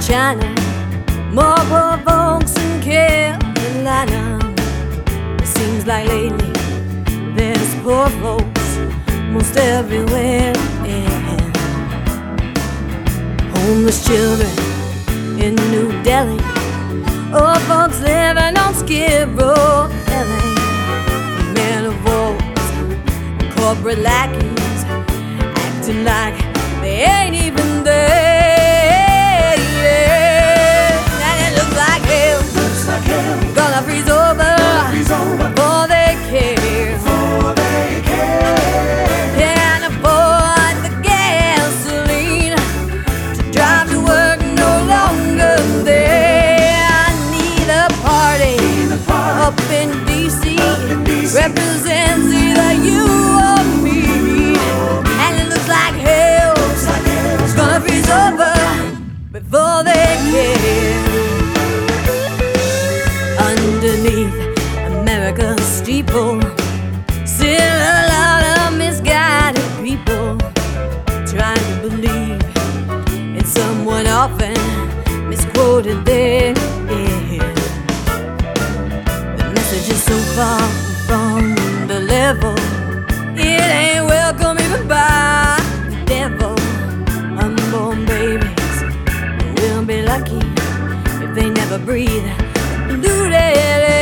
China, more poor folks in Carolina. It seems like lately there's poor folks most everywhere. Homeless children in New Delhi, old folks living on Skid Row, LA. Men of wars, corporate lackeys, acting like they ain't even there. And it looks like hell, gonna freeze over before they care. Can't afford the gasoline to drive to work, no longer there. I need a party up in DC, represents either you or me. And it looks like hell's gonna freeze over before they care. Underneath America's steeple, still a lot of misguided people trying to believe in someone often misquoted there. The message is so far from the level, it ain't welcome even by the devil. Unborn babies will be lucky if they never breathe new day.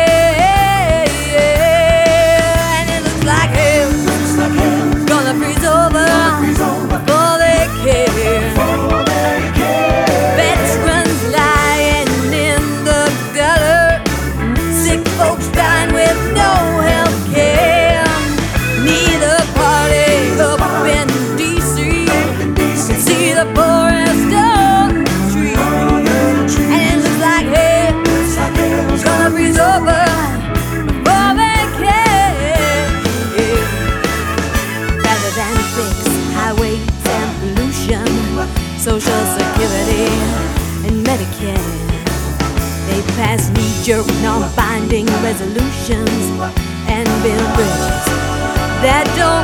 And it looks like hell's gonna freeze over before they care. Veterans lying in the gutter, sick folks dying with no health care. Neither party up in DC can see the poorest on the street. And it looks like hell's gonna freeze over before they care. Rather than fix highways and pollution, Social Security and Medicare, they pass knee-jerk, non-binding resolutions and build bridges that don't